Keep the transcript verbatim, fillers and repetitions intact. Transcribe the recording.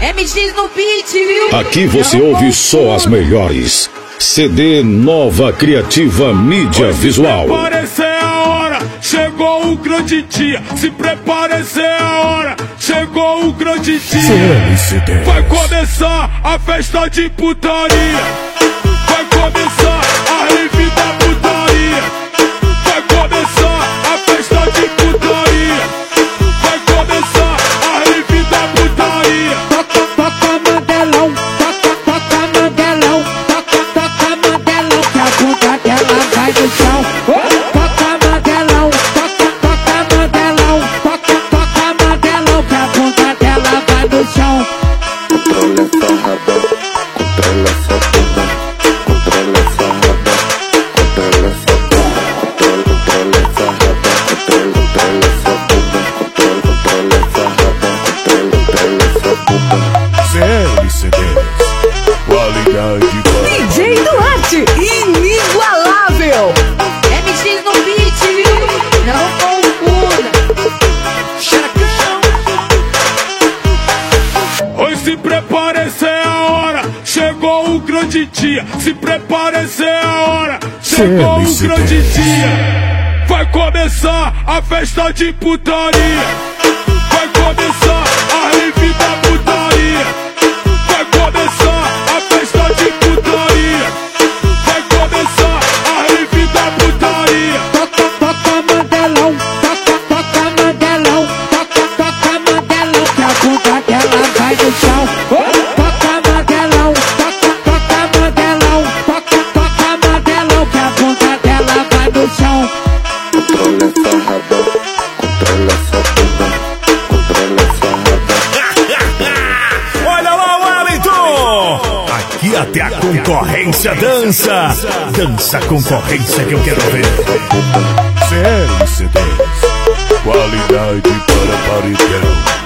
M X no beat, viu? Aqui você ouve só as melhores. C D Nova Criativa Mídia Visual. Se prepare, é a hora, chegou o grande dia. Se prepare, é a hora, chegou o grande dia. Vai começar a festa de putaria. Vai começar a rave da putaria. Vai começar a festa de putaria. Vai começar a rave da putaria. Toca, toca Mandelão, toca, toca Mandelão, toca, toca Mandelão, que a bunda dela vai no chão. Toca Mandelão, toca, toca Mandelão, toca, toca Mandelão, que a bunda dela vai no chão. Controla essa raba, controla essa bunda, controla essa raba, controla essa bunda, controla, controla essa raba, controla, controla essa bunda, controla, controla essa raba, controla, controla essa bunda. C L C Ds, qualidade para D J Duarte, inigualável. M X no beat, viu? Não confunda. Oi, se prepare, é a hora, chegou o grande dia. Se prepare, é a hora, chegou o grande dia. Vai começar a festa de putaria. Vai começar a rave da putaria. Vai começar a festa de putaria. Vai começar a rave da putaria. Toca, toca Mandelão, toca, toca Mandelão, toca, toca Mandelão, que a bunda dela vai no chão. Toca Mandelão, toca, toca Mandelão, toca, toca Mandelão, que a bunda dela vai no chão. Controla essa raba, controla essa bunda, controla essa raba. Olha lá, Wellington! Aqui até a concorrência dança. Dança a concorrência que eu quero ver. C L C Ds, qualidade para paredão.